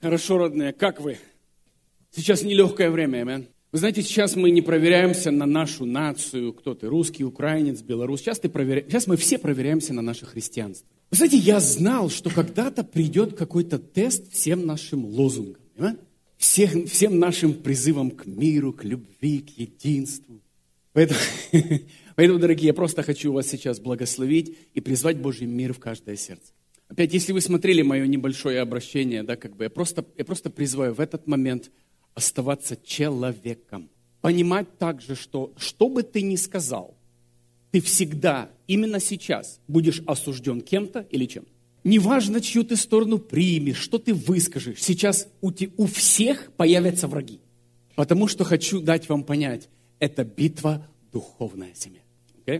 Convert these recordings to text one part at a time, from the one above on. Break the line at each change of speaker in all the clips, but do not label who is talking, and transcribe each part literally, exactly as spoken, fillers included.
Хорошо, родные, как вы? Сейчас нелегкое время, амен. Вы знаете, сейчас мы не проверяемся на нашу нацию, кто ты, русский, украинец, белорус. Сейчас, ты проверя... сейчас мы все проверяемся на наше христианство. Вы знаете, я знал, что когда-то придет какой-то тест всем нашим лозунгам, амен? Всем, всем нашим призывам к миру, к любви, к единству. Поэтому, поэтому, дорогие, я просто хочу вас сейчас благословить и призвать Божий мир в каждое сердце. Опять, если вы смотрели мое небольшое обращение, да, как бы я просто, я просто призываю в этот момент оставаться человеком. Понимать также, что что бы ты ни сказал, ты всегда, именно сейчас, будешь осужден кем-то или чем-то. Неважно, чью ты сторону примешь, что ты выскажешь, сейчас у, те, у всех появятся враги. Потому что хочу дать вам понять, это битва духовная семья. Okay?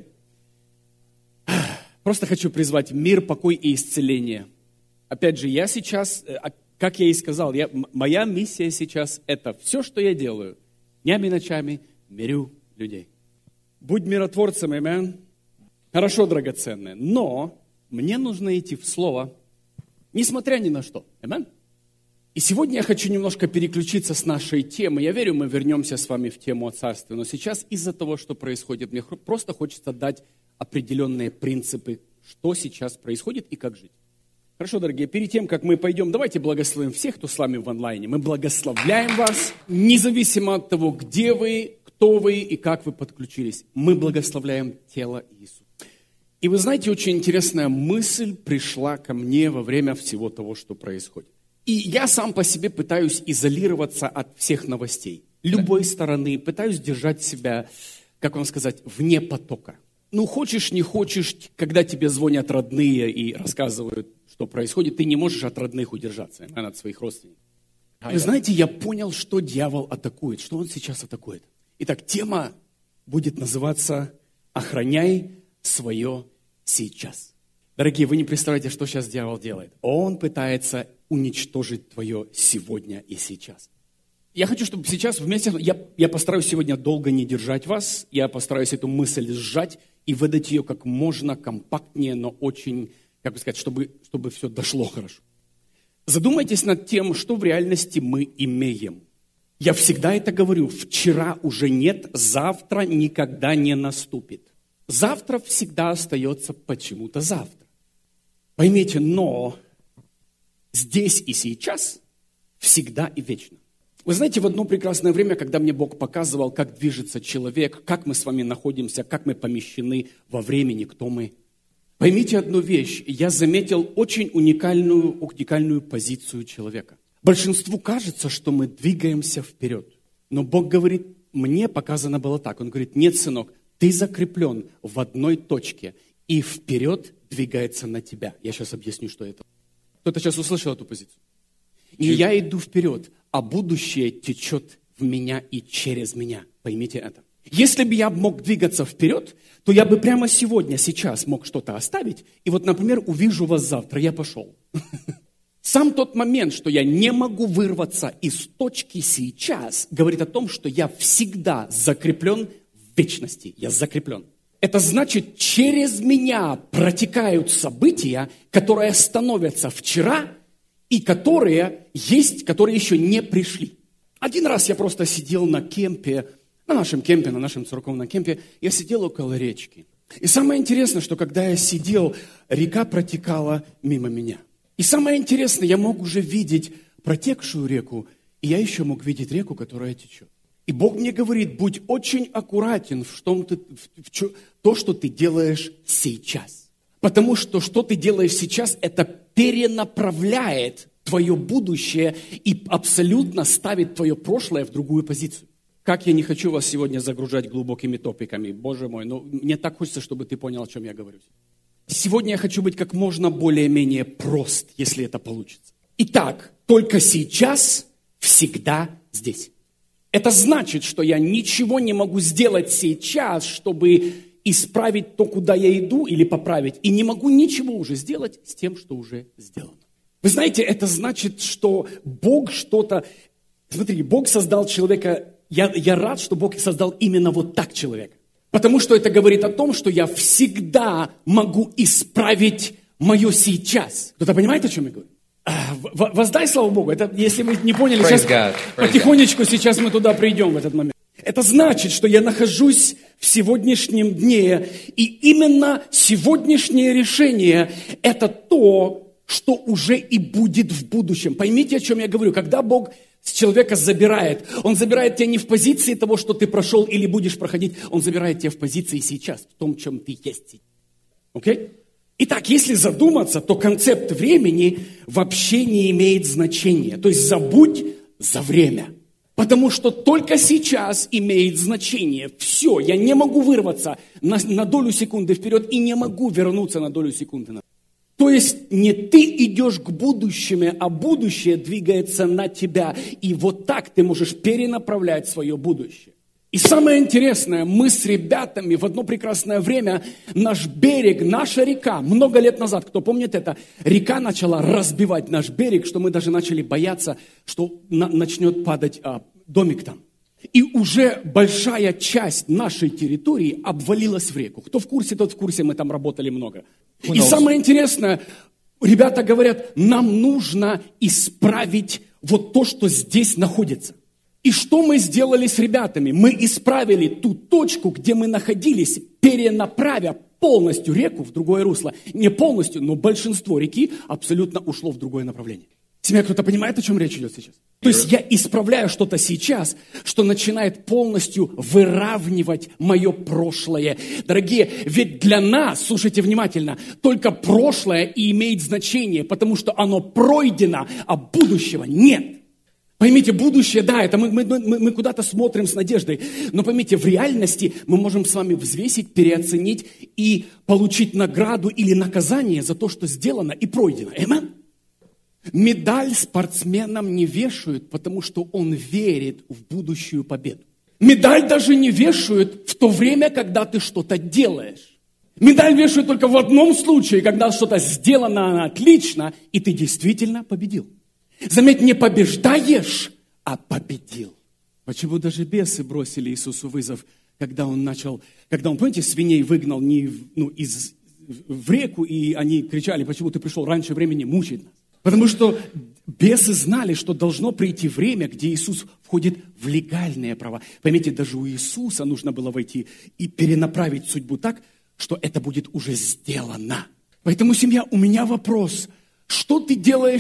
Просто хочу призвать мир, покой и исцеление. Опять же, я сейчас, как я и сказал, я, моя миссия сейчас – это все, что я делаю. Днями и ночами мирю людей. Будь миротворцем, амен. Хорошо, драгоценное. Но мне нужно идти в Слово, несмотря ни на что. Амен. И сегодня я хочу немножко переключиться с нашей темы. Я верю, мы вернемся с вами в тему о царстве. Но сейчас из-за того, что происходит, мне просто хочется дать определенные принципы, что сейчас происходит и как жить. Хорошо, дорогие, перед тем, как мы пойдем, давайте благословим всех, кто с вами в онлайне. Мы благословляем вас, независимо от того, где вы, кто вы и как вы подключились. Мы благословляем тело Иисуса. И вы знаете, очень интересная мысль пришла ко мне во время всего того, что происходит. И я сам по себе пытаюсь изолироваться от всех новостей. Любой стороны, пытаюсь держать себя, как вам сказать, вне потока. Ну, хочешь, не хочешь, когда тебе звонят родные и рассказывают, что происходит, ты не можешь от родных удержаться, а от своих родственников. Вы знаете, я понял, что дьявол атакует, что он сейчас атакует. Итак, тема будет называться «Охраняй свое сейчас». Дорогие, вы не представляете, что сейчас дьявол делает. Он пытается уничтожить твое сегодня и сейчас. Я хочу, чтобы сейчас вместе, я, я постараюсь сегодня долго не держать вас, я постараюсь эту мысль сжать и выдать ее как можно компактнее, но очень, как бы сказать, чтобы, чтобы все дошло хорошо. Задумайтесь над тем, что в реальности мы имеем. Я всегда это говорю, вчера уже нет, завтра никогда не наступит. Завтра всегда остается почему-то завтра. Поймите, но здесь и сейчас всегда и вечно. Вы знаете, в одно прекрасное время, когда мне Бог показывал, как движется человек, как мы с вами находимся, как мы помещены во времени, кто мы. Поймите одну вещь, я заметил очень уникальную, уникальную позицию человека. Большинству кажется, что мы двигаемся вперед. Но Бог говорит, мне показано было так. Он говорит, нет, сынок, ты закреплен в одной точке, и вперед двигается на тебя. Я сейчас объясню, что это. Кто-то сейчас услышал эту позицию? И я иду вперед, а будущее течет в меня и через меня. Поймите это. Если бы я мог двигаться вперед, то я бы прямо сегодня, сейчас мог что-то оставить. И вот, например, увижу вас завтра, я пошел. Сам тот момент, что я не могу вырваться из точки сейчас, говорит о том, что я всегда закреплен в вечности. Я закреплен. Это значит, через меня протекают события, которые становятся вчера, и которые есть, которые еще не пришли. Один раз я просто сидел на кемпе, на нашем кемпе, на нашем церковном кемпе, я сидел около речки. И самое интересное, что когда я сидел, река протекала мимо меня. И самое интересное, я мог уже видеть протекшую реку, и я еще мог видеть реку, которая течет. И Бог мне говорит, будь очень аккуратен в, том, ты, в, в, в то, что ты делаешь сейчас. Потому что что ты делаешь сейчас, это перенаправляет твое будущее и абсолютно ставит твое прошлое в другую позицию. Как я не хочу вас сегодня загружать глубокими топиками, Боже мой, но мне так хочется, чтобы ты понял, о чем я говорю. Сегодня я хочу быть как можно более-менее прост, если это получится. Итак, только сейчас, всегда здесь. Это значит, что я ничего не могу сделать сейчас, чтобы исправить то, куда я иду, или поправить. И не могу ничего уже сделать с тем, что уже сделано. Вы знаете, это значит, что Бог что-то... Смотрите, Бог создал человека... Я, я рад, что Бог создал именно вот так человека. Потому что это говорит о том, что я всегда могу исправить мое сейчас. Кто-то понимает, о чем я говорю? Воздай славу Богу. Это, если вы не поняли,
Praise
сейчас
God. Praise
потихонечку сейчас мы туда придем в этот момент. Это значит, что я нахожусь в сегодняшнем дне, и именно сегодняшнее решение – это то, что уже и будет в будущем. Поймите, о чем я говорю. Когда Бог с человека забирает, Он забирает тебя не в позиции того, что ты прошел или будешь проходить, Он забирает тебя в позиции сейчас, в том, чем ты есть. Окей? Итак, если задуматься, то концепт времени вообще не имеет значения. То есть забудь за время. Потому что только сейчас имеет значение. Все, я не могу вырваться на, на долю секунды вперед и не могу вернуться на долю секунды назад. То есть не ты идешь к будущему, а будущее двигается на тебя. И вот так ты можешь перенаправлять свое будущее. И самое интересное, мы с ребятами в одно прекрасное время, наш берег, наша река, много лет назад, кто помнит это, река начала разбивать наш берег, что мы даже начали бояться, что на, начнет падать а, домик там. И уже большая часть нашей территории обвалилась в реку. Кто в курсе, тот в курсе, мы там работали много. И самое интересное, ребята говорят, нам нужно исправить вот то, что здесь находится. И что мы сделали с ребятами? Мы исправили ту точку, где мы находились, перенаправя полностью реку в другое русло. Не полностью, но большинство реки абсолютно ушло в другое направление. Семья, кто-то понимает, о чем речь идет сейчас? То есть я исправляю что-то сейчас, что начинает полностью выравнивать мое прошлое. Дорогие, ведь для нас, слушайте внимательно, только прошлое и имеет значение, потому что оно пройдено, а будущего нет. Поймите, будущее, да, это мы, мы, мы, мы куда-то смотрим с надеждой, но поймите, в реальности мы можем с вами взвесить, переоценить и получить награду или наказание за то, что сделано и пройдено. Аминь. Медаль спортсменам не вешают, потому что он верит в будущую победу. Медаль даже не вешают в то время, когда ты что-то делаешь. Медаль вешают только в одном случае, когда что-то сделано отлично, и ты действительно победил. Заметь, не побеждаешь, а победил. Почему даже бесы бросили Иисусу вызов, когда он начал, когда он, помните, свиней выгнал не, ну, из, в реку, и они кричали, почему ты пришел раньше времени мучить нас? Потому что бесы знали, что должно прийти время, где Иисус входит в легальные права. Поймите, даже у Иисуса нужно было войти и перенаправить судьбу так, что это будет уже сделано. Поэтому, семья, у меня вопрос. Что ты делаешь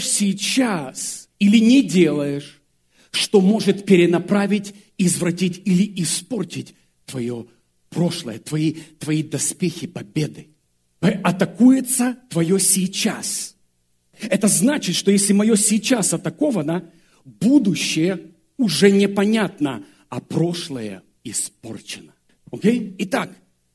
сейчас или не делаешь, что может перенаправить, извратить или испортить твое прошлое, твои, твои доспехи победы? Атакуется твое сейчас. Это значит, что если мое сейчас атаковано, будущее уже непонятно, а прошлое испорчено. Окей? Итак,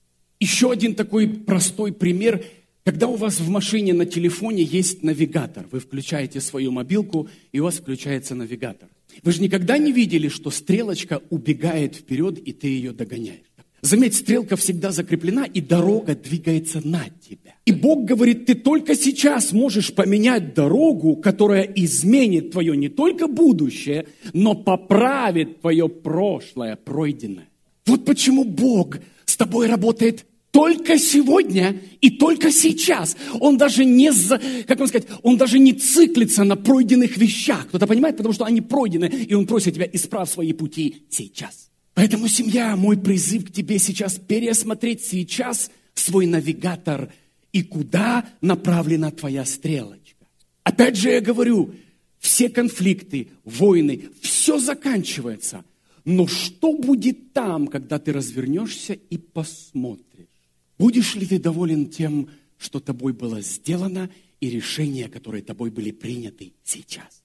еще один такой простой пример. Когда у вас в машине на телефоне есть навигатор, вы включаете свою мобилку, и у вас включается навигатор. Вы же никогда не видели, что стрелочка убегает вперед, и ты ее догоняешь. Заметь, стрелка всегда закреплена, и дорога двигается на тебя. И Бог говорит, ты только сейчас можешь поменять дорогу, которая изменит твое не только будущее, но поправит твое прошлое, пройденное. Вот почему Бог с тобой работает только сегодня и только сейчас. Он даже не, как вам сказать, он даже не циклится на пройденных вещах. Кто-то понимает? Потому что они пройдены, и он просит тебя, исправь свои пути сейчас. Поэтому, семья, мой призыв к тебе сейчас переосмотреть сейчас свой навигатор и куда направлена твоя стрелочка. Опять же я говорю, все конфликты, войны, все заканчивается. Но что будет там, когда ты развернешься и посмотришь? Будешь ли ты доволен тем, что тобой было сделано, и решения, которые тобой были приняты сейчас?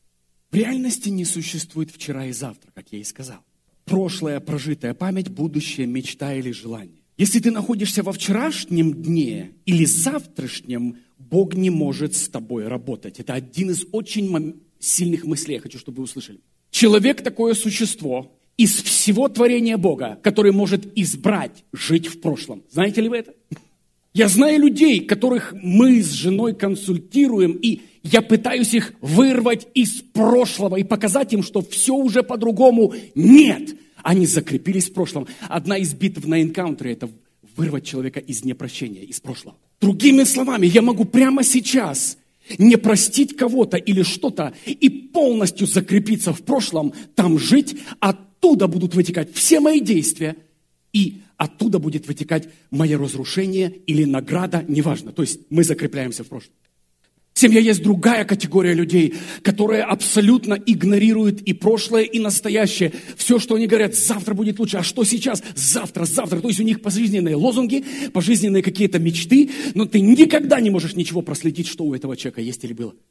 В реальности не существует вчера и завтра, как я и сказал. Прошлое, прожитая память, будущее, мечта или желание. Если ты находишься во вчерашнем дне или завтрашнем, Бог не может с тобой работать. Это один из очень сильных мыслей, я хочу, чтобы вы услышали. Человек такое существо из всего творения Бога, который может избрать жить в прошлом. Знаете ли вы это? Я знаю людей, которых мы с женой консультируем, и я пытаюсь их вырвать из прошлого и показать им, что все уже по-другому. Нет, они закрепились в прошлом. Одна из битв на энкаунтере – это вырвать человека из непрощения, из прошлого. Другими словами, я могу прямо сейчас Не простить кого-то или что-то и полностью закрепиться в прошлом, там жить, оттуда будут вытекать все мои действия, и оттуда будет вытекать мое разрушение или награда, неважно. То есть мы закрепляемся в прошлом. Семья есть другая категория людей, которые абсолютно игнорируют и прошлое, и настоящее. Все, что они говорят, завтра будет лучше, а что сейчас? Завтра, завтра. То есть у них пожизненные лозунги, пожизненные какие-то мечты, но ты никогда не можешь ничего проследить, что у этого человека есть или было.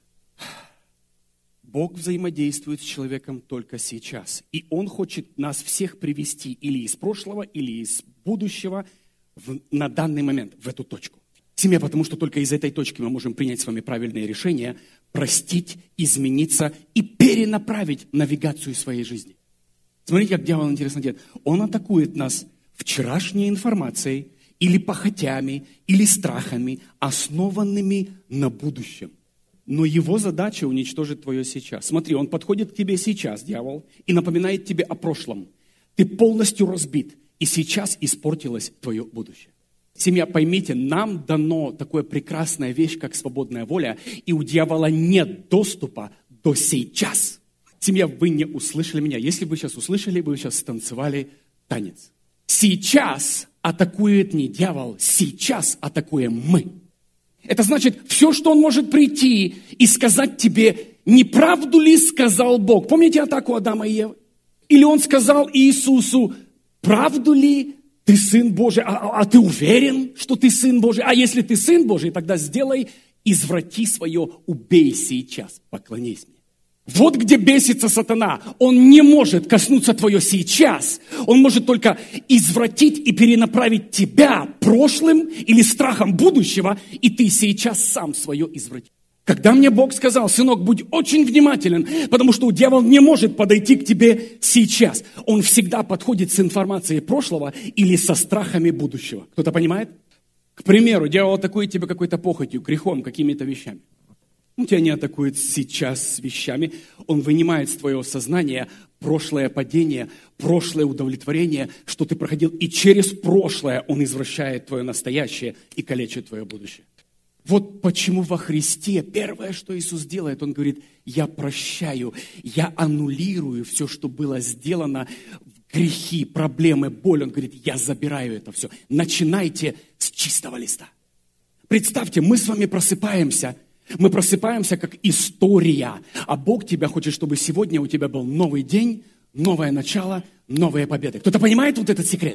Бог взаимодействует с человеком только сейчас. И Он хочет нас всех привести или из прошлого, или из будущего в, на данный момент, в эту точку. Семья, потому что только из этой точки мы можем принять с вами правильные решения, простить, измениться и перенаправить навигацию своей жизни. Смотрите, как дьявол интересно делает. Он атакует нас вчерашней информацией или похотями, или страхами, основанными на будущем. Но его задача уничтожить твое сейчас. Смотри, он подходит к тебе сейчас, дьявол, и напоминает тебе о прошлом. Ты полностью разбит, и сейчас испортилось твое будущее. Семья, поймите, нам дано такая прекрасная вещь, как свободная воля, и у дьявола нет доступа до сейчас. Семья, вы не услышали меня. Если бы вы сейчас услышали, вы сейчас станцевали танец. Сейчас атакует не дьявол, сейчас атакуем мы. Это значит, все, что он может прийти и сказать тебе, не правду ли сказал Бог? Помните атаку Адама и Евы? Или он сказал Иисусу, правду ли ты сын Божий, а, а ты уверен, что ты сын Божий? А если ты сын Божий, тогда сделай, изврати свое, убей сейчас, поклонись мне. Вот где бесится сатана. Он не может коснуться твое сейчас. Он может только извратить и перенаправить тебя прошлым или страхом будущего, и ты сейчас сам свое извратишь. Когда мне Бог сказал, сынок, будь очень внимателен, потому что дьявол не может подойти к тебе сейчас. Он всегда подходит с информацией прошлого или со страхами будущего. Кто-то понимает? К примеру, дьявол атакует тебя какой-то похотью, грехом, какими-то вещами. Он тебя не атакует сейчас с вещами. Он вынимает из твоего сознания прошлое падение, прошлое удовлетворение, что ты проходил. И через прошлое он извращает твое настоящее и калечит твое будущее. Вот почему во Христе первое, что Иисус делает, Он говорит, я прощаю, я аннулирую все, что было сделано, грехи, проблемы, боль. Он говорит, я забираю это все. Начинайте с чистого листа. Представьте, мы с вами просыпаемся, мы просыпаемся как история, а Бог тебя хочет, чтобы сегодня у тебя был новый день, новое начало, новые победы. Кто-то понимает вот этот секрет?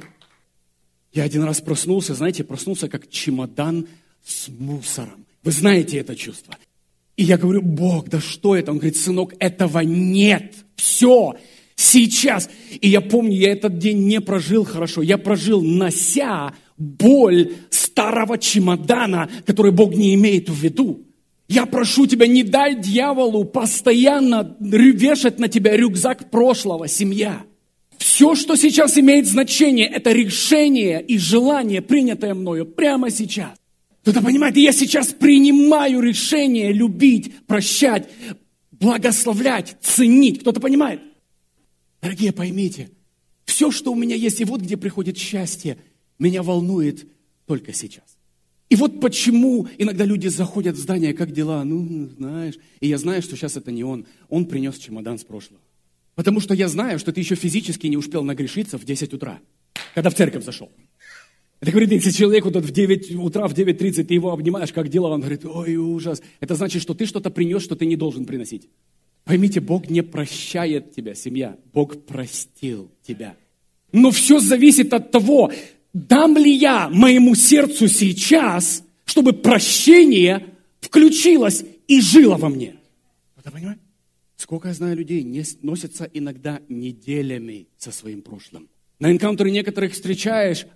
Я один раз проснулся, знаете, проснулся как чемодан с мусором. Вы знаете это чувство? И я говорю, Бог, да что это? Он говорит, сынок, этого нет. Все, сейчас. И я помню, я этот день не прожил хорошо. Я прожил, нося боль старого чемодана, который Бог не имеет в виду. Я прошу тебя, не дай дьяволу постоянно вешать на тебя рюкзак прошлого, семья. Все, что сейчас имеет значение, это решение и желание, принятое мною прямо сейчас. Кто-то понимает, я сейчас принимаю решение любить, прощать, благословлять, ценить. Кто-то понимает? Дорогие, поймите, все, что у меня есть, и вот где приходит счастье, меня волнует только сейчас. И вот почему иногда люди заходят в здание, как дела, ну, знаешь, и я знаю, что сейчас это не он, он принес чемодан с прошлого. Потому что я знаю, что ты еще физически не успел нагрешиться в десять утра, когда в церковь зашел. Это говорит, если человек вот в девять утра, в девять тридцать, ты его обнимаешь, как дела, он говорит, ой, ужас. Это значит, что ты что-то принес, что ты не должен приносить. Поймите, Бог не прощает тебя, семья. Бог простил тебя. Но все зависит от того, дам ли я моему сердцу сейчас, чтобы прощение включилось и жило во мне. Кто-то понимает? Сколько я знаю людей, не носятся иногда неделями со своим прошлым. На энкаунтере некоторых встречаешь,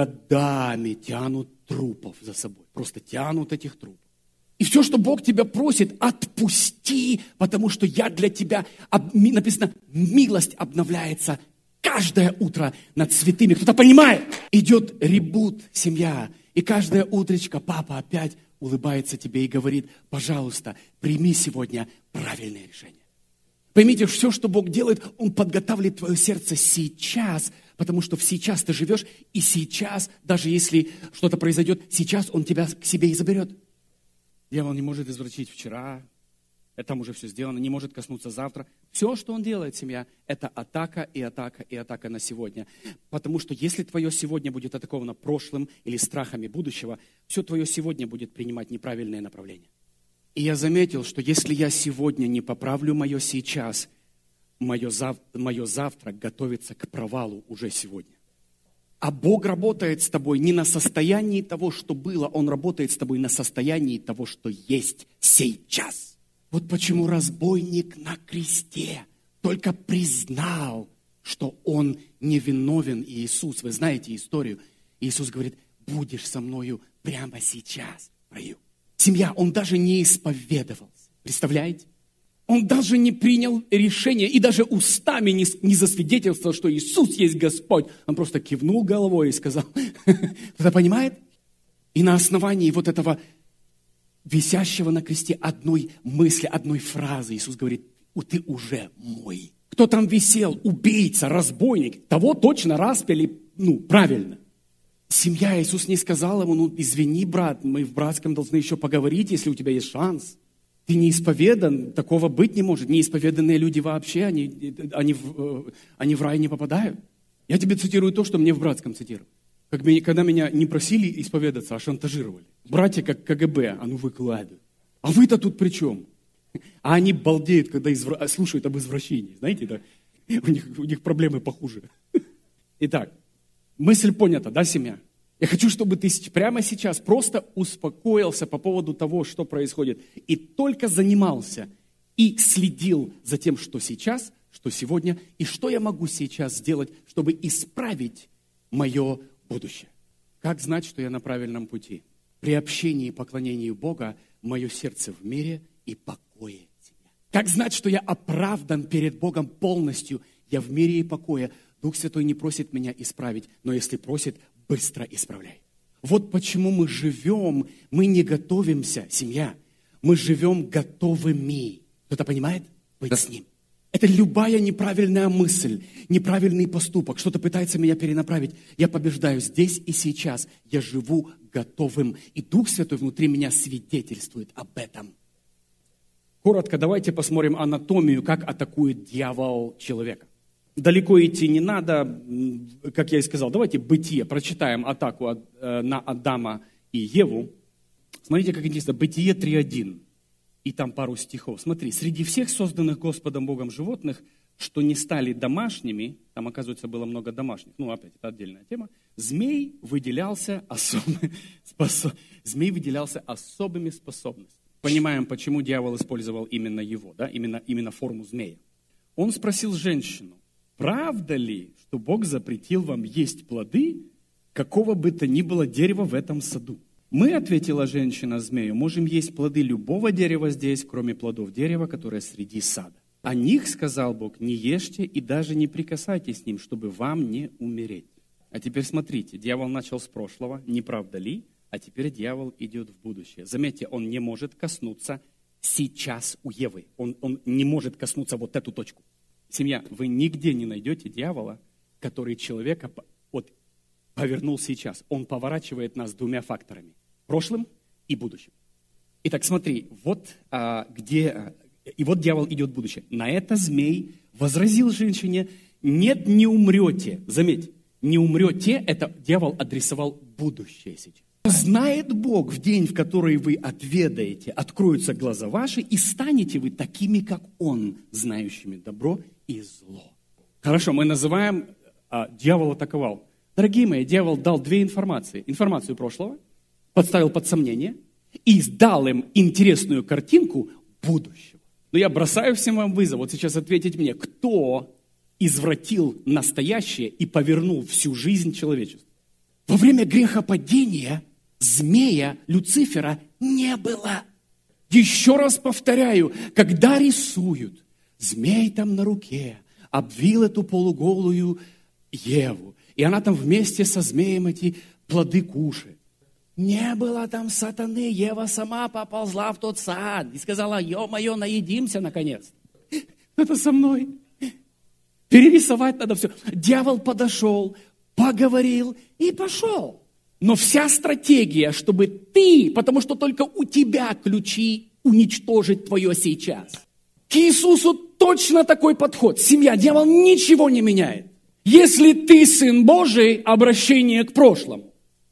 годами тянут трупов за собой. Просто тянут этих трупов. И все, что Бог тебя просит, отпусти, потому что я для тебя, написано, милость обновляется каждое утро над святыми. Кто-то понимает? Идет ребут, семья. И каждое утречко папа опять улыбается тебе и говорит, пожалуйста, прими сегодня правильное решение. Поймите, все, что Бог делает, Он подготавливает твое сердце сейчас, потому что в сейчас ты живешь, и сейчас, даже если что-то произойдет, сейчас Он тебя к себе и заберет. Дьявол не может извратить вчера, это там уже все сделано, не может коснуться завтра. Все, что он делает, семья, это атака и атака и атака на сегодня. Потому что если твое сегодня будет атаковано прошлым или страхами будущего, все твое сегодня будет принимать неправильное направление. И я заметил, что если я сегодня не поправлю мое сейчас, мое, зав... мое завтра готовится к провалу уже сегодня. А Бог работает с тобой не на состоянии того, что было, Он работает с тобой на состоянии того, что есть сейчас. Вот почему разбойник на кресте только признал, что он невиновен, Иисус. Вы знаете историю. Иисус говорит, будешь со мною прямо сейчас в раю. Семья, он даже не исповедовался. Представляете? Он даже не принял решение и даже устами не, не засвидетельствовал, что Иисус есть Господь. Он просто кивнул головой и сказал, кто-то понимает? И на основании вот этого висящего на кресте одной мысли, одной фразы Иисус говорит, ты уже мой. Кто там висел? Убийца, разбойник. Того точно распяли, ну, правильно. Семья, Иисус не сказал ему, ну, извини, брат, мы в братском должны еще поговорить, если у тебя есть шанс. Ты не исповедан, такого быть не может. Неисповеданные люди вообще, они, они, в, они в рай не попадают. Я тебе цитирую то, что мне в братском цитируют. Как бы, когда меня не просили исповедаться, а шантажировали. Братья как КГБ, а ну выкладывай. А вы-то тут при чем? А они балдеют, когда извра... слушают об извращении. Знаете, да? у, них, у них проблемы похуже. Итак, мысль понята, да, семья? Я хочу, чтобы ты прямо сейчас просто успокоился по поводу того, что происходит, и только занимался и следил за тем, что сейчас, что сегодня, и что я могу сейчас сделать, чтобы исправить мое будущее. Как знать, что я на правильном пути? При общении и поклонении Бога мое сердце в мире и покое тебя. Как знать, что я оправдан перед Богом полностью? Я в мире и покое. Дух Святой не просит меня исправить, но если просит, быстро исправляй. Вот почему мы живем, мы не готовимся, семья. Мы живем готовыми. Кто-то понимает? Быть да. с Ним. Это любая неправильная мысль, неправильный поступок, что-то пытается меня перенаправить. Я побеждаю здесь и сейчас. Я живу готовым. И Дух Святой внутри меня свидетельствует об этом. Коротко давайте посмотрим анатомию, как атакует дьявол человека. Далеко идти не надо, как я и сказал. Давайте Бытие, прочитаем атаку на Адама и Еву. Смотрите, как интересно. Бытие три один. И там пару стихов. Смотри, среди всех созданных Господом Богом животных, что не стали домашними, там, оказывается, было много домашних, ну, опять, это отдельная тема, змей выделялся, особ... способ... змей выделялся особыми способностями. Понимаем, почему дьявол использовал именно его, да, именно, именно форму змея. Он спросил женщину, правда ли, что Бог запретил вам есть плоды, какого бы то ни было дерева в этом саду? Мы, ответила женщина змею, можем есть плоды любого дерева здесь, кроме плодов дерева, которое среди сада. О них, сказал Бог, не ешьте и даже не прикасайтесь к ним, чтобы вам не умереть. А теперь смотрите, дьявол начал с прошлого, не правда ли? А теперь дьявол идет в будущее. Заметьте, он не может коснуться сейчас у Евы. Он, он не может коснуться вот эту точку. Семья, вы нигде не найдете дьявола, который человека вот, повернул сейчас. Он поворачивает нас двумя факторами. Прошлым и будущим. Итак, смотри, вот а, где... И вот дьявол идет в будущее. На это змей возразил женщине, нет, не умрете. Заметь, не умрете, это дьявол адресовал будущее сейчас. Знает Бог в день, в который вы отведаете, откроются глаза ваши, и станете вы такими, как Он, знающими добро и зло. Хорошо, мы называем, а, дьявол атаковал. Дорогие мои, дьявол дал две информации. Информацию прошлого, подставил под сомнение и дал им интересную картинку будущего. Но я бросаю всем вам вызов, вот сейчас ответить мне, кто извратил настоящее и повернул всю жизнь человечества? Во время грехопадения змея Люцифера не было. Еще раз повторяю, когда рисуют, змей там на руке обвил эту полуголую Еву, и она там вместе со змеем эти плоды кушает. Не было там сатаны, Ева сама поползла в тот сад и сказала, ё-моё, наедимся наконец. Это со мной. Перерисовать надо все. Дьявол подошел, поговорил и пошел. Но вся стратегия, чтобы ты, потому что только у тебя ключи уничтожить твое сейчас. К Иисусу точно такой подход. Семья, дьявол ничего не меняет. Если ты сын Божий, обращение к прошлому.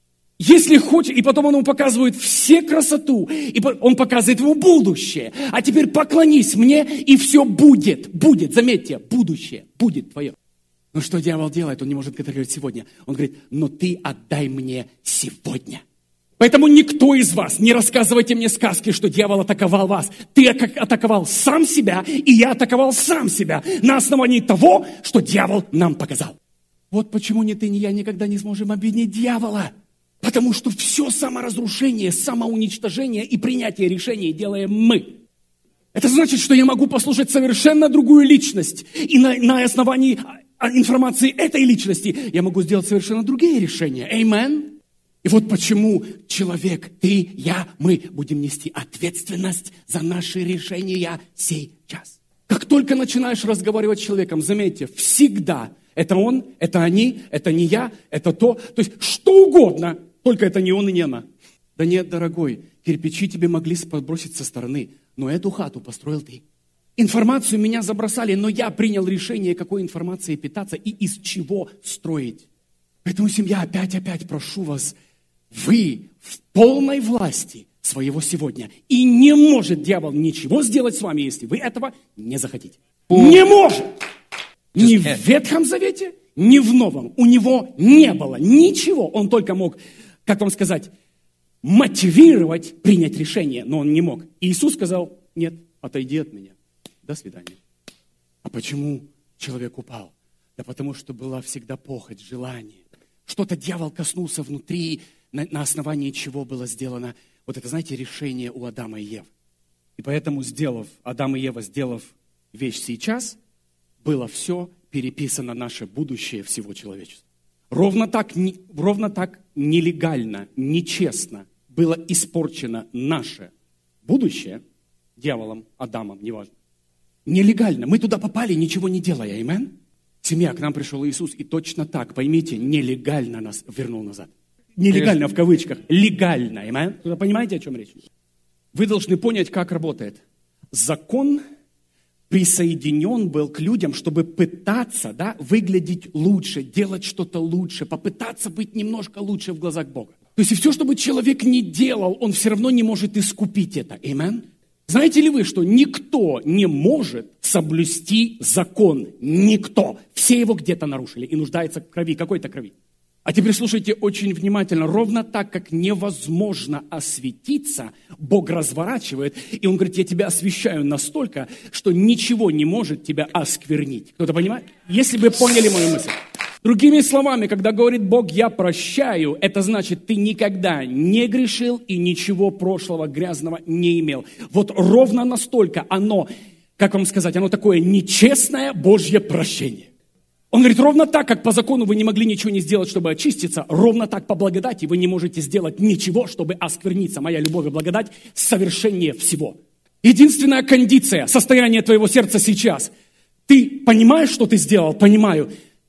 Если хочешь, и потом он ему показывает все красоту, и он показывает ему будущее. А теперь поклонись мне, и все будет, будет, заметьте, будущее будет твое. Но что дьявол делает? Он не может это говорить сегодня. Он говорит, но ты отдай мне сегодня. Поэтому никто из вас, не рассказывайте мне сказки, что дьявол атаковал вас. Ты атаковал сам себя, и я атаковал сам себя на основании того, что дьявол нам показал. Вот почему ни ты, ни я никогда не сможем обвинить дьявола. Потому что все саморазрушение, самоуничтожение и принятие решений делаем мы. Это значит, что я могу послушать совершенно другую личность. И на, на основании информации этой личности я могу сделать совершенно другие решения. Amen. И вот почему человек, ты, я, мы будем нести ответственность за наши решения сейчас. Как только начинаешь разговаривать с человеком, заметьте, всегда это он, это они, это не я, это то. То есть что угодно, только это не он и не она. Да нет, дорогой, кирпичи тебе могли подбросить со стороны, но эту хату построил ты. Информацию меня забросали, но я принял решение, какой информацией питаться и из чего строить. Поэтому, семья, опять-опять прошу вас, вы в полной власти своего сегодня. И не может дьявол ничего сделать с вами, если вы этого не захотите. Не может! Ни в Ветхом Завете, ни в Новом. У него не было ничего. Он только мог, как вам сказать, мотивировать принять решение, но он не мог. И Иисус сказал, нет, отойди от меня. До свидания. А почему человек упал? Да потому что была всегда похоть, желание. Что-то дьявол коснулся внутри, на, на основании чего было сделано, вот это, знаете, решение у Адама и Евы. И поэтому, сделав, Адам и Ева, сделав вещь сейчас, было все переписано наше будущее всего человечества. Ровно так, не, ровно так нелегально, нечестно было испорчено наше будущее дьяволом, Адамом, неважно. Нелегально. Мы туда попали, ничего не делая. Амен? Семья, к нам пришел Иисус, и точно так, поймите, нелегально нас вернул назад. Нелегально в кавычках, легально. Амен? Вы понимаете, о чем речь? Вы должны понять, как работает. Закон присоединен был к людям, чтобы пытаться, да, выглядеть лучше, делать что-то лучше, попытаться быть немножко лучше в глазах Бога. То есть и все, что бы человек ни делал, он все равно не может искупить это. Амен? Знаете ли вы, что никто не может соблюсти закон? Никто. Все его где-то нарушили и нуждается в крови, какой-то крови. А теперь слушайте очень внимательно. Ровно так, как невозможно осветиться, Бог разворачивает, и Он говорит, я тебя освящаю настолько, что ничего не может тебя осквернить. Кто-то понимает? Если бы поняли мою мысль. Другими словами, когда говорит Бог, я прощаю, это значит, ты никогда не грешил и ничего прошлого грязного не имел. Вот ровно настолько оно, как вам сказать, оно такое нечестное Божье прощение. Он говорит, ровно так, как по закону вы не могли ничего не сделать, чтобы очиститься, ровно так по благодати вы не можете сделать ничего, чтобы оскверниться. Моя любовь и благодать совершеннее всего. Единственная кондиция, состояние твоего сердца сейчас. Ты понимаешь, что ты сделал? Понимаю.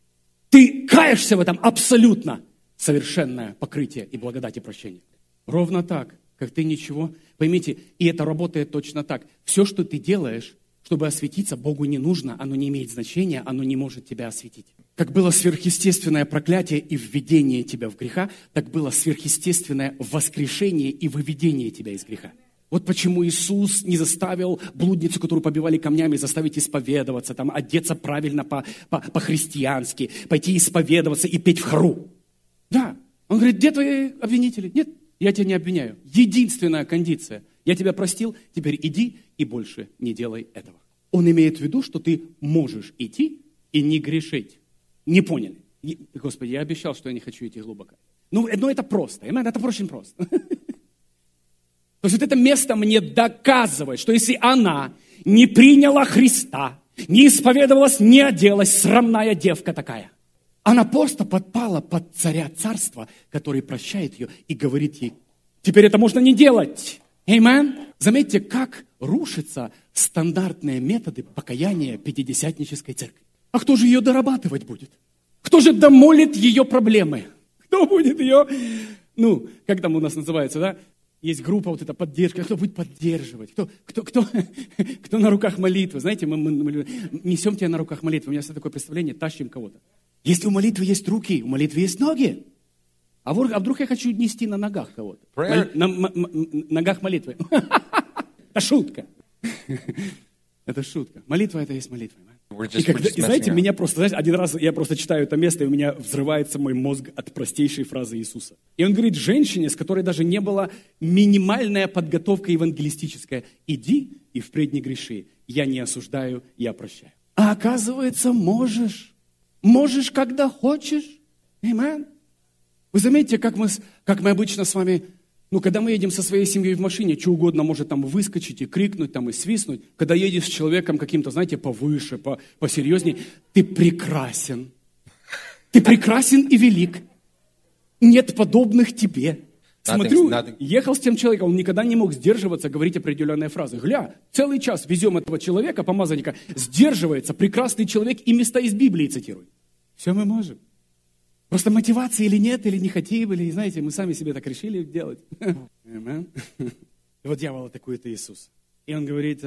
Ты каешься в этом абсолютно. Совершенное покрытие и благодать и прощение. Ровно так, как ты ничего. Поймите, и это работает точно так. Все, что ты делаешь, чтобы осветиться, Богу не нужно, оно не имеет значения, оно не может тебя осветить. Как было сверхъестественное проклятие и введение тебя в греха, так было сверхъестественное воскрешение и выведение тебя из греха. Вот почему Иисус не заставил блудницу, которую побивали камнями, заставить исповедоваться, там, одеться правильно по, по, по-христиански, пойти исповедоваться и петь в хору. Да, он говорит, где твои обвинители? Нет, я тебя не обвиняю. Единственная кондиция. Я тебя простил, теперь иди и больше не делай этого. Он имеет в виду, что ты можешь идти и не грешить. Не поняли? Господи, я обещал, что я не хочу идти глубоко. Ну, но это просто. Это очень просто. То есть вот это место мне доказывает, что если она не приняла Христа, не исповедовалась, не оделась, срамная девка такая, она просто подпала под царя царства, который прощает ее и говорит ей, теперь это можно не делать. Аминь. Заметьте, как рушатся стандартные методы покаяния пятидесятнической церкви. А кто же ее дорабатывать будет? Кто же домолит ее проблемы? Кто будет ее Ну, как там у нас называется, да? Есть группа вот эта поддержка. Кто будет поддерживать? Кто, кто, кто, кто на руках молитвы? Знаете, мы, мы, мы несем тебя на руках молитвы. У меня всегда такое представление, тащим кого-то. Если у молитвы есть руки, у молитвы есть ноги. А вдруг, а вдруг я хочу нести на ногах кого-то?
Prayer...
На, на, на, на ногах молитвы. Это шутка. Это шутка. Молитва – это есть молитва.
Just,
и, когда, и знаете, меня просто, знаете, один раз я просто читаю это место, и у меня взрывается мой мозг от простейшей фразы Иисуса. И он говорит женщине, с которой даже не была минимальная подготовка евангелистическая: иди и впредь не греши. Я не осуждаю, я прощаю. А оказывается, можешь. Можешь, когда хочешь. Аминь. Вы заметите, как мы, как мы обычно с вами... Ну, когда мы едем со своей семьей в машине, что угодно может там выскочить и крикнуть, там, и свистнуть. Когда едешь с человеком каким-то, знаете, повыше, по, посерьезней, ты прекрасен. Ты прекрасен и велик. Нет подобных тебе. Смотрю, nothing, nothing. Ехал с тем человеком, он никогда не мог сдерживаться, говорить определенные фразы. Гля, целый час везем этого человека, помазанника, сдерживается, прекрасный человек, и места из Библии цитирует. Все мы можем. Просто мотивации или нет, или не хотим, или, знаете, мы сами себе так решили делать. Amen. И вот дьявол атакует Иисус. И он говорит,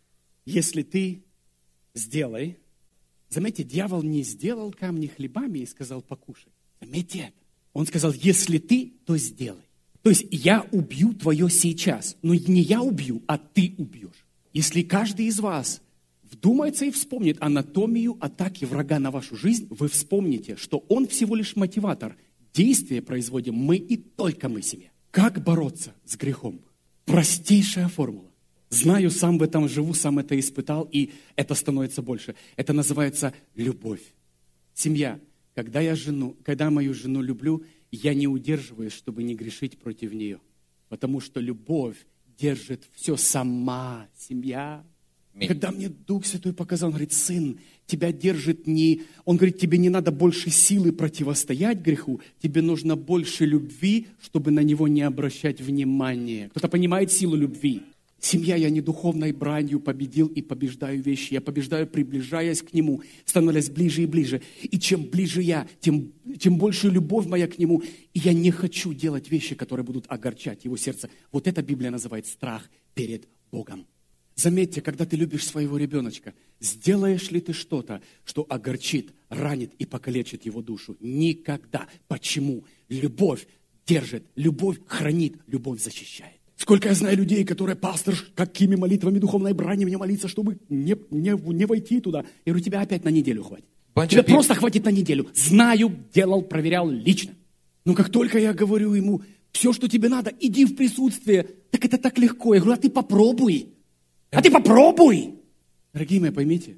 если ты сделай... Заметьте, дьявол не сделал камни хлебами и сказал, покушай. Заметьте это. Он сказал, если ты, то сделай. То есть я убью твое сейчас. Но не я убью, а ты убьешь. Если каждый из вас вдумается и вспомнит анатомию атаки врага на вашу жизнь, вы вспомните, что он всего лишь мотиватор. Действие производим мы и только мы себе. Как бороться с грехом? Простейшая формула. Знаю, сам в этом живу, сам это испытал, и это становится больше. Это называется любовь. Семья. Когда я жену, когда мою жену люблю, я не удерживаюсь, чтобы не грешить против нее. Потому что любовь держит все сама. Семья. Когда мне Дух Святой показал, он говорит, сын, тебя держит не... Он говорит, тебе не надо больше силы противостоять греху, тебе нужно больше любви, чтобы на него не обращать внимания. Кто-то понимает силу любви? Семья, я не духовной бранью победил и побеждаю вещи. Я побеждаю, приближаясь к Нему, становясь ближе и ближе. И чем ближе я, тем, тем больше любовь моя к Нему. И я не хочу делать вещи, которые будут огорчать Его сердце. Вот это Библия называет страх перед Богом. Заметьте, когда ты любишь своего ребеночка, сделаешь ли ты что-то, что огорчит, ранит и покалечит его душу? Никогда. Почему? Любовь держит, любовь хранит, любовь защищает. Сколько я знаю людей, которые, пастор, какими молитвами духовной брани мне молиться, чтобы не, не, не войти туда. Я говорю, тебя опять на неделю хватит. Тебе просто хватит на неделю. Знаю, делал, проверял лично. Но как только я говорю ему, все, что тебе надо, иди в присутствие, так это так легко. Я говорю, а ты попробуй. А ты попробуй. Дорогие мои, поймите,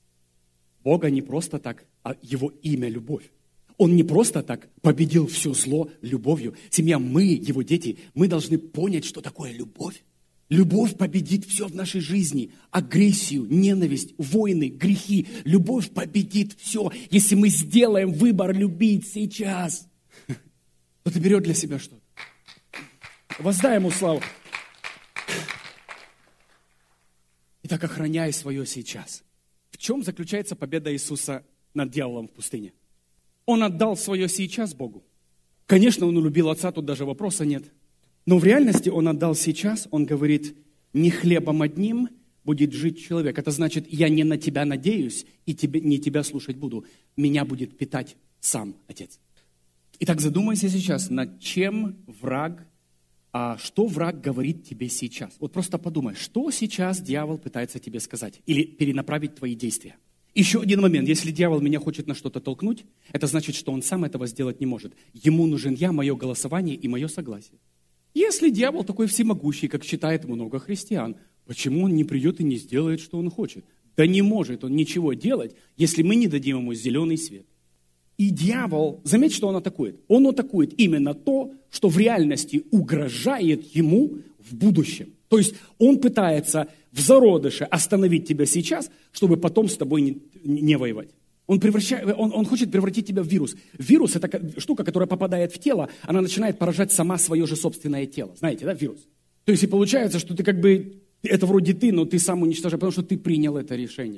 Бога не просто так, а Его имя – любовь. Он не просто так победил все зло любовью. Семья, мы, Его дети, мы должны понять, что такое любовь. Любовь победит все в нашей жизни. Агрессию, ненависть, войны, грехи. Любовь победит все, если мы сделаем выбор любить сейчас. Кто-то берет для себя что-то. Воздай Ему славу. Итак, охраняй свое сейчас. В чем заключается победа Иисуса над дьяволом в пустыне? Он отдал свое сейчас Богу. Конечно, он любил Отца, тут даже вопроса нет. Но в реальности он отдал сейчас, он говорит, не хлебом одним будет жить человек. Это значит, я не на тебя надеюсь и тебе, не тебя слушать буду. Меня будет питать сам Отец. Итак, задумайся сейчас, над чем враг, а что враг говорит тебе сейчас. Вот просто подумай, что сейчас дьявол пытается тебе сказать или перенаправить твои действия. Еще один момент. Если дьявол меня хочет на что-то толкнуть, это значит, что он сам этого сделать не может. Ему нужен я, мое голосование и мое согласие. Если дьявол такой всемогущий, как считает много христиан, почему он не придет и не сделает, что он хочет? Да не может он ничего делать, если мы не дадим ему зеленый свет. И дьявол, заметь, что он атакует. Он атакует именно то, что в реальности угрожает ему в будущем. То есть он пытается в зародыше остановить тебя сейчас, чтобы потом с тобой не, не воевать. Он, превращает, он, он хочет превратить тебя в вирус. Вирус – это штука, которая попадает в тело, она начинает поражать сама свое же собственное тело. Знаете, да, вирус? То есть и получается, что ты как бы, это вроде ты, но ты сам уничтожаешь, потому что ты принял это решение.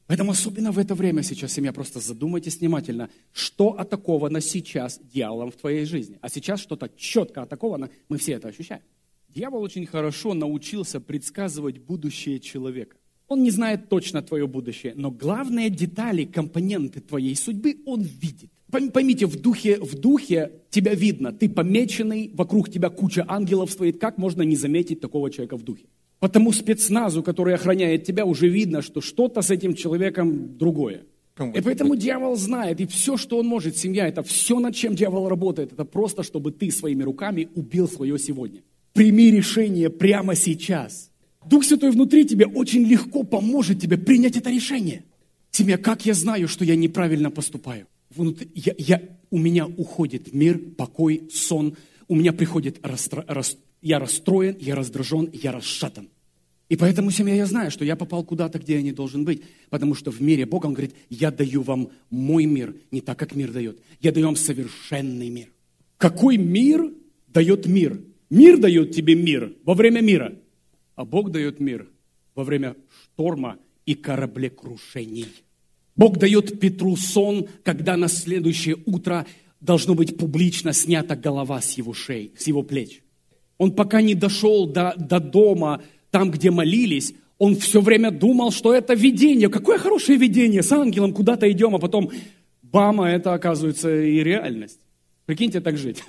Поэтому особенно в это время сейчас, семья, просто задумайтесь внимательно, что атаковано сейчас дьяволом в твоей жизни. А сейчас что-то четко атаковано, мы все это ощущаем. Дьявол очень хорошо научился предсказывать будущее человека. Он не знает точно твое будущее, но главные детали, компоненты твоей судьбы он видит. Поймите, в духе, в духе тебя видно, ты помеченный, вокруг тебя куча ангелов стоит, как можно не заметить такого человека в духе? По тому спецназу, который охраняет тебя, уже видно, что что-то с этим человеком другое. И поэтому дьявол знает, и все, что он может, семья, это все, над чем дьявол работает, это просто, чтобы ты своими руками убил свое сегодня. Прими решение прямо сейчас. Дух Святой внутри тебя очень легко поможет тебе принять это решение. Семья, как я знаю, что я неправильно поступаю? Внутри, я, я, у меня уходит мир, покой, сон, у меня приходит расстро, рас, я расстроен, я раздражен, я расшатан. И поэтому, семья, я знаю, что я попал куда-то, где я не должен быть. Потому что в мире Бог, Он говорит, я даю вам мой мир, не так, как мир дает. Я даю вам совершенный мир. Какой мир дает мир? Мир дает тебе мир во время мира. А Бог дает мир во время шторма и кораблекрушений. Бог дает Петру сон, когда на следующее утро должно быть публично снята голова с его шеи, с его плеч. Он пока не дошел до, до дома, там, где молились, он все время думал, что это видение. Какое хорошее видение, с ангелом куда-то идем, а потом, бам, а это оказывается и реальность. Прикиньте, так жить.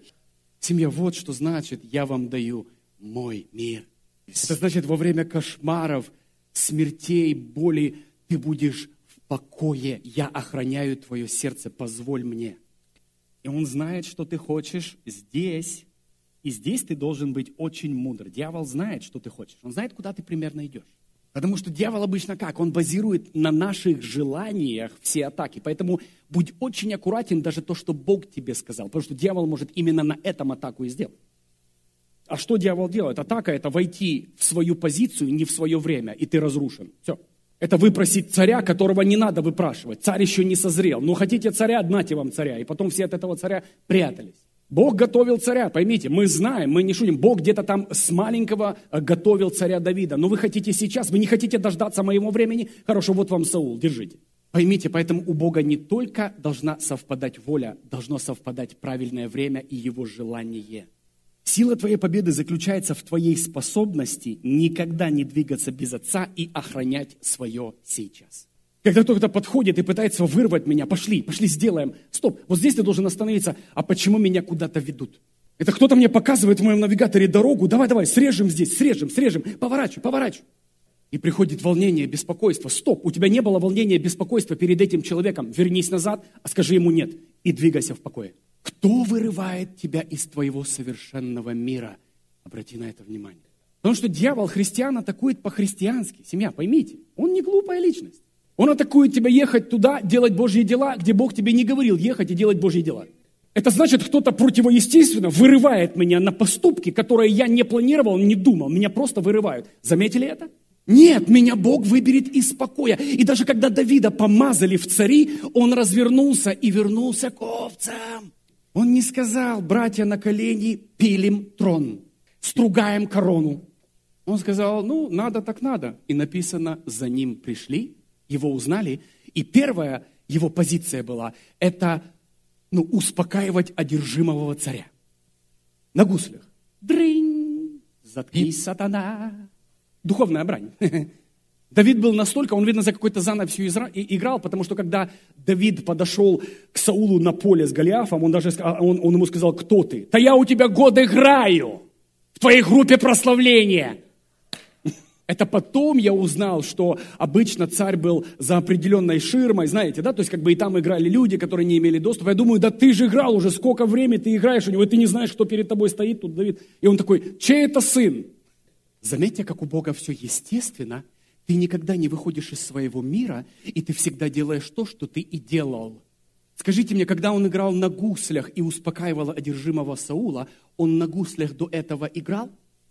Семья, вот что значит, я вам даю мой мир. Это значит, во время кошмаров, смертей, боли, ты будешь в покое. Я охраняю твое сердце, позволь мне. И он знает, что ты хочешь здесь. И здесь ты должен быть очень мудр. Дьявол знает, что ты хочешь. Он знает, куда ты примерно идешь. Потому что дьявол обычно как? Он базирует на наших желаниях все атаки. Поэтому будь очень аккуратен даже то, что Бог тебе сказал. Потому что дьявол может именно на этом атаку и сделать. А что дьявол делает? Атака – это войти в свою позицию не в свое время, и ты разрушен. Все. Это выпросить царя, которого не надо выпрашивать. Царь еще не созрел. Ну, хотите царя, нате вам царя. И потом все от этого царя прятались. Бог готовил царя, поймите, мы знаем, мы не шутим. Бог где-то там с маленького готовил царя Давида. Но вы хотите сейчас, вы не хотите дождаться моего времени? Хорошо, вот вам Саул, держите. Поймите, поэтому у Бога не только должна совпадать воля, должно совпадать правильное время и его желание. Сила твоей победы заключается в твоей способности никогда не двигаться без Отца и охранять свое сейчас. Когда кто-то подходит и пытается вырвать меня, пошли, пошли сделаем. Стоп, вот здесь ты должен остановиться. А почему меня куда-то ведут? Это кто-то мне показывает в моем навигаторе дорогу. Давай, давай, срежем здесь, срежем, срежем. Поворачивай, поворачивай. И приходит волнение, беспокойство. Стоп, у тебя не было волнения, беспокойства перед этим человеком. Вернись назад, а скажи ему нет. И двигайся в покое. Кто вырывает тебя из твоего совершенного мира? Обрати на это внимание. Потому что дьявол христиан атакует по-христиански. Семья, поймите, он не глупая личность. Он атакует тебя ехать туда, делать Божьи дела, где Бог тебе не говорил ехать и делать Божьи дела. Это значит, кто-то противоестественно вырывает меня на поступки, которые я не планировал, не думал. Меня просто вырывают. Заметили это? Нет, меня Бог выберет из покоя. И даже когда Давида помазали в цари, он развернулся и вернулся к овцам. Он не сказал, братья на колени, пилим трон, стругаем корону. Он сказал, ну, надо так надо. И написано, за ним пришли, его узнали. И первая его позиция была, это ну, успокаивать одержимого царя. На гуслях. Дрынь, заткнись, сатана. Духовная брань. Давид был настолько, он, видно, за какой-то занавесью играл, потому что когда Давид подошел к Саулу на поле с Голиафом, он, даже, он, он ему сказал, кто ты? Да я у тебя год играю в твоей группе прославления. Это потом я узнал, что обычно царь был за определенной ширмой, знаете, да, то есть как бы и там играли люди, которые не имели доступа. Я думаю, да ты же играл уже, сколько времени ты играешь у него, и ты не знаешь, кто перед тобой стоит тут, Давид. И он такой, чей это сын? Заметьте, как у Бога все естественно. Ты никогда не выходишь из своего мира, и ты всегда делаешь то, что ты и делал. Скажите мне, когда он играл на гуслях и успокаивал одержимого Саула, он на гуслях до этого играл?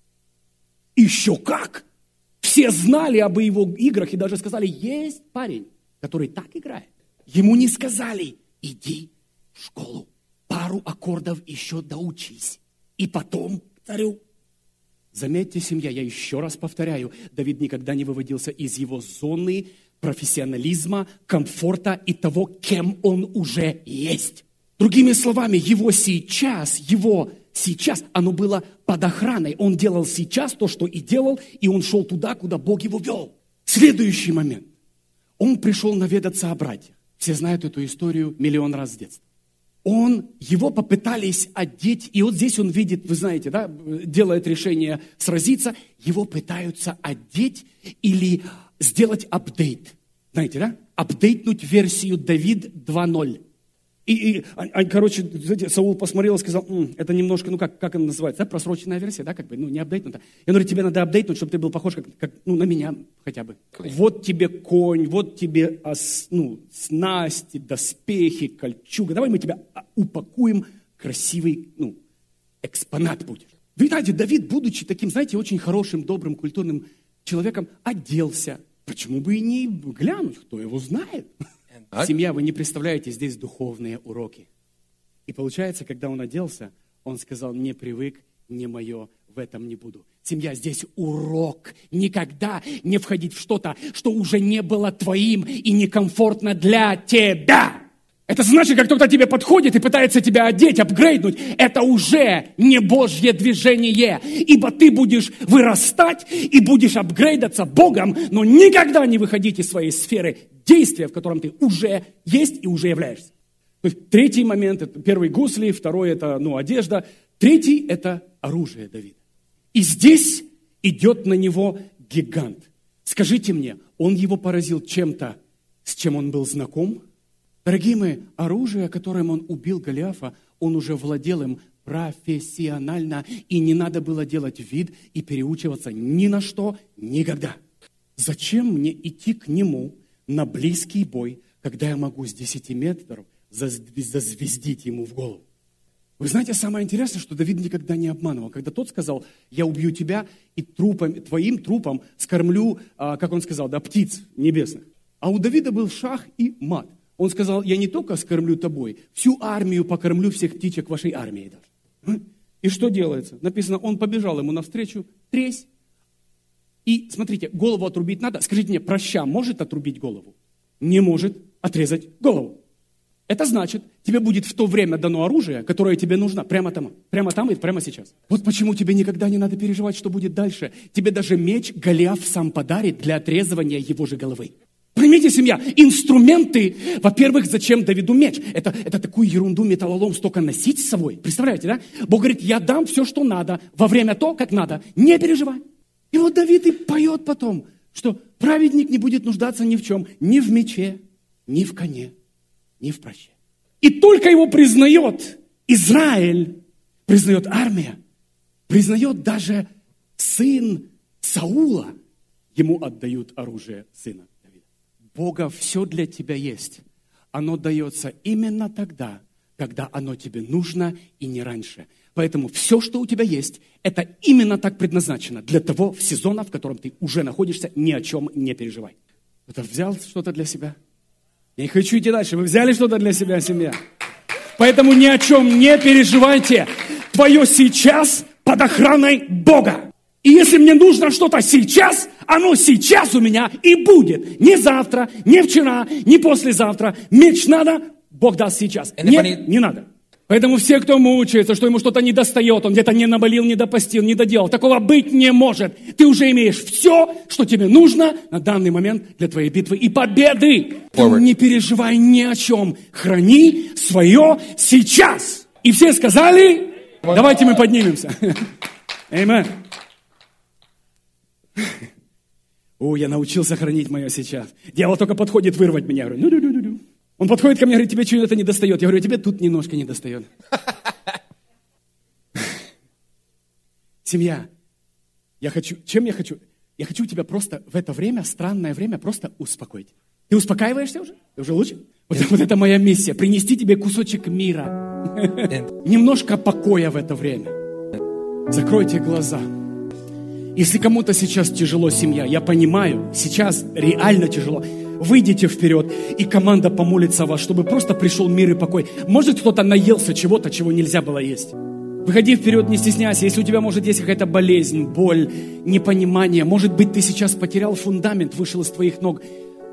Еще как! Все знали об его играх и даже сказали, есть парень, который так играет. Ему не сказали, иди в школу, пару аккордов еще доучись, и потом к царю. Заметьте, семья, я еще раз повторяю, Давид никогда не выводился из его зоны профессионализма, комфорта и того, кем он уже есть. Другими словами, его сейчас, его сейчас, оно было под охраной. Он делал сейчас то, что и делал, и он шел туда, куда Бог его вел. Следующий момент. Он пришел наведаться о братьях. Все знают эту историю миллион раз с детства. Он, его попытались одеть, и вот здесь он видит, вы знаете, да, делает решение сразиться, его пытаются одеть или сделать апдейт. Знаете, да? Апдейтнуть версию Давид два ноль. И, и а, короче, знаете, Саул посмотрел и сказал, М, это немножко, ну как, как она называется, да, просроченная версия, да, как бы, ну не апдейтнута. Я говорю, тебе надо апдейтнуть, чтобы ты был похож как, как ну, на меня хотя бы. Клей. Вот тебе конь, вот тебе ос, ну, снасти, доспехи, кольчуга. Давай мы тебя упакуем, красивый, ну, экспонат будешь. Вы знаете, Давид, будучи таким, знаете, очень хорошим, добрым, культурным человеком, оделся. Почему бы и не глянуть, кто его знает? Семья, вы не представляете, здесь духовные уроки. И получается, когда он оделся, он сказал, не привык, не мое, в этом не буду. Семья, здесь урок. Никогда не входить в что-то, что уже не было твоим и некомфортно для тебя. Это значит, как кто-то тебе подходит и пытается тебя одеть, апгрейднуть, это уже не Божье движение. Ибо ты будешь вырастать и будешь апгрейдаться Богом, но никогда не выходить из своей сферы действия, в котором ты уже есть и уже являешься. То есть, третий момент, это первый гусли, второй это ну, одежда, третий это оружие Давида. И здесь идет на него гигант. Скажите мне, он его поразил чем-то, с чем он был знаком? Дорогие мои, оружие, которым он убил Голиафа, он уже владел им профессионально, и не надо было делать вид и переучиваться ни на что, никогда. Зачем мне идти к нему на близкий бой, когда я могу с десяти метров зазвездить ему в голову? Вы знаете, самое интересное, что Давид никогда не обманывал. Когда тот сказал, я убью тебя и трупом, твоим трупом скормлю, как он сказал, да, птиц небесных. А у Давида был шах и мат. Он сказал, я не только скормлю тобой, всю армию покормлю, всех птичек вашей армии даже. И что делается? Написано, он побежал ему навстречу, тресь. И, смотрите, голову отрубить надо. Скажите мне, праща может отрубить голову? Не может отрезать голову. Это значит, тебе будет в то время дано оружие, которое тебе нужно прямо там. Прямо там и прямо сейчас. Вот почему тебе никогда не надо переживать, что будет дальше. Тебе даже меч Голиаф сам подарит для отрезывания его же головы. Поймите, семья, инструменты, во-первых, зачем Давиду меч? Это, это такую ерунду металлолом столько носить с собой. Представляете, да? Бог говорит, я дам все, что надо, во время то, как надо. Не переживай. И вот Давид и поет потом, что праведник не будет нуждаться ни в чем, ни в мече, ни в коне, ни в праще. И только его признает Израиль, признает армия, признает даже сын Саула, ему отдают оружие сына. Бога все для тебя есть. Оно дается именно тогда, когда оно тебе нужно и не раньше. Поэтому все, что у тебя есть, это именно так предназначено для того сезона, в котором ты уже находишься, ни о чем не переживай. Кто-то взял что-то для себя? Я не хочу идти дальше. Вы взяли что-то для себя, семья? Поэтому ни о чем не переживайте. Твое сейчас под охраной Бога. И если мне нужно что-то сейчас, оно сейчас у меня и будет. Не завтра, не вчера, не послезавтра. Меч надо, Бог даст сейчас. Нет, не, не надо. Поэтому все, кто мучается, что ему что-то не достает, он где-то не наболел, не допостил, не доделал, такого быть не может. Ты уже имеешь все, что тебе нужно на данный момент для твоей битвы и победы. Ты не переживай ни о чем. Храни свое сейчас. И все сказали, давайте мы поднимемся. Аминь. О, я научился хранить мое сейчас. Дьявол только подходит вырвать меня. Я говорю, ну-ду-ду-ду. Он подходит ко мне и говорит, тебе что-то не достает. Я говорю, тебе тут немножко не достает. Семья, я хочу, чем я хочу? Я хочу тебя просто в это время, странное время, просто успокоить. Ты успокаиваешься уже? Ты уже лучше? Вот, вот это моя миссия, принести тебе кусочек мира. Немножко покоя в это время. Закройте глаза. Если кому-то сейчас тяжело, семья, я понимаю, сейчас реально тяжело. Выйдите вперед, и команда помолится о вас, чтобы просто пришел мир и покой. Может, кто-то наелся чего-то, чего нельзя было есть. Выходи вперед, не стесняйся. Если у тебя, может, есть какая-то болезнь, боль, непонимание, может быть, ты сейчас потерял фундамент, вышел из твоих ног.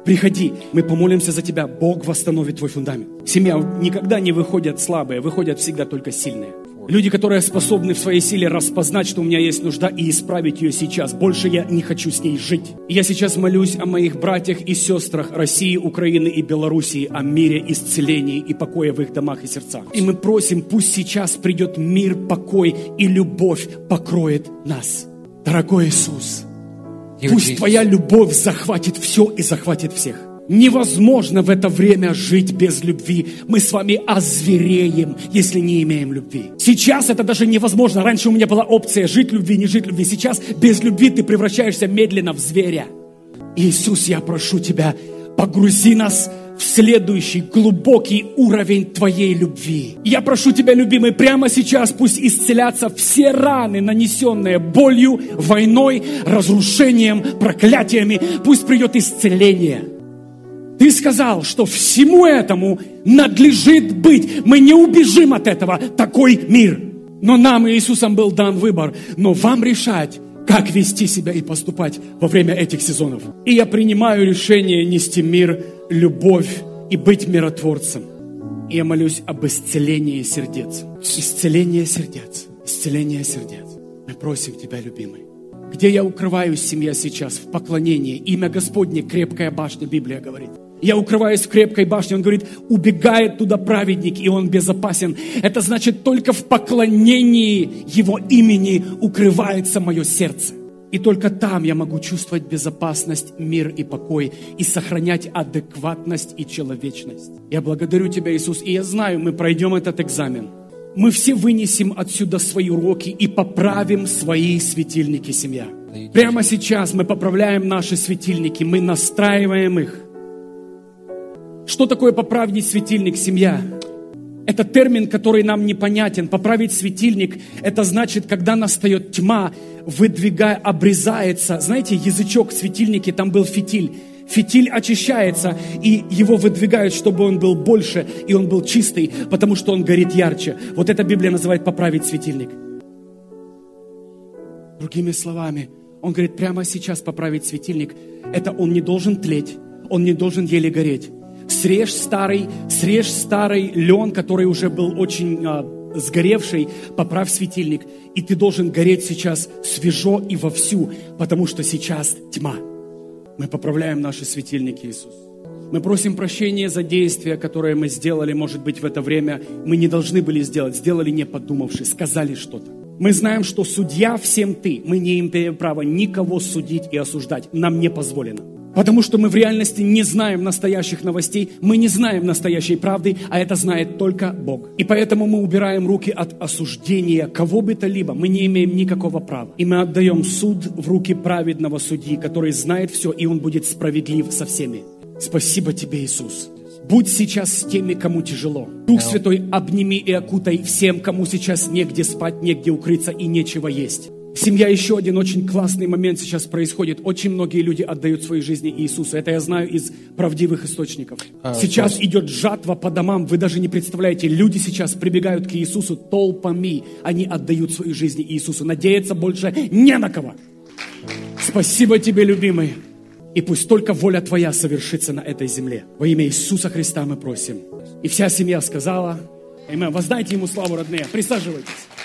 приходи, мы помолимся за тебя, Бог восстановит твой фундамент. Семья, никогда не выходят слабые, выходят всегда только сильные. Люди, которые способны в своей силе распознать, что у меня есть нужда, и исправить ее сейчас. Больше я не хочу с ней жить. И я сейчас молюсь о моих братьях и сестрах России, Украины и Белоруссии, о мире, исцелении и покое в их домах и сердцах. И мы просим, пусть сейчас придет мир, покой и любовь покроет нас. Дорогой Иисус, пусть Твоя любовь захватит все и захватит всех. Невозможно в это время жить без любви. Мы с вами озвереем, если не имеем любви. Сейчас это даже невозможно. Раньше у меня была опция жить любви, не жить любви. Сейчас без любви ты превращаешься медленно в зверя. Иисус, я прошу Тебя, погрузи нас в следующий глубокий уровень Твоей любви. Я прошу Тебя, любимый, прямо сейчас пусть исцелятся все раны, нанесенные болью, войной, разрушением, проклятиями. Пусть придет исцеление. Ты сказал, что всему этому надлежит быть. Мы не убежим от этого. Такой мир. Но нам, Иисусом, был дан выбор. Но вам решать, как вести себя и поступать во время этих сезонов. И я принимаю решение нести мир, любовь и быть миротворцем. И я молюсь об исцелении сердец. Исцеление сердец. Исцеление сердец. Мы просим Тебя, любимый. Где я укрываюсь, семья, сейчас? В поклонении. Имя Господне, крепкая башня, Библия говорит. Я укрываюсь в крепкой башне. Он говорит, убегает туда праведник, и он безопасен. Это значит, только в поклонении Его имени укрывается мое сердце. И только там я могу чувствовать безопасность, мир и покой, и сохранять адекватность и человечность. Я благодарю Тебя, Иисус, и я знаю, мы пройдем этот экзамен. Мы все вынесем отсюда свои уроки и поправим свои светильники, семья. Прямо сейчас мы поправляем наши светильники, мы настраиваем их. Что такое поправить светильник, семья? Это термин, который нам непонятен. Поправить светильник, это значит, когда настает тьма, выдвигая, обрезается. Знаете, язычок в светильнике, там был фитиль. Фитиль очищается, и его выдвигают, чтобы он был больше, и он был чистый, потому что он горит ярче. Вот это Библия называет поправить светильник. Другими словами, он говорит, прямо сейчас поправить светильник, это он не должен тлеть, он не должен еле гореть. Срежь старый, срежь старый лен, который уже был очень а, сгоревший, поправь светильник, и ты должен гореть сейчас свежо и вовсю, потому что сейчас тьма. Мы поправляем наши светильники, Иисус. Мы просим прощения за действия, которые мы сделали, может быть, в это время мы не должны были сделать, сделали не подумавши, сказали что-то. Мы знаем, что судья всем Ты. Мы не имеем права никого судить и осуждать. Нам не позволено. Потому что мы в реальности не знаем настоящих новостей, мы не знаем настоящей правды, а это знает только Бог. И поэтому мы убираем руки от осуждения кого бы то либо. Мы не имеем никакого права. И мы отдаем суд в руки праведного судьи, который знает все, и он будет справедлив со всеми. Спасибо Тебе, Иисус. Будь сейчас с теми, кому тяжело. Дух Святой, обними и окутай всем, кому сейчас негде спать, негде укрыться и нечего есть. Семья, еще один очень классный момент сейчас происходит. Очень многие люди отдают свои жизни Иисусу. Это я знаю из правдивых источников. Сейчас идет жатва по домам. Вы даже не представляете. Люди сейчас прибегают к Иисусу толпами. Они отдают свои жизни Иисусу. Надеяться больше не на кого. Спасибо Тебе, любимый. И пусть только воля Твоя совершится на этой земле. Во имя Иисуса Христа мы просим. И вся семья сказала: Аминь. Воздайте Ему славу, родные. Присаживайтесь.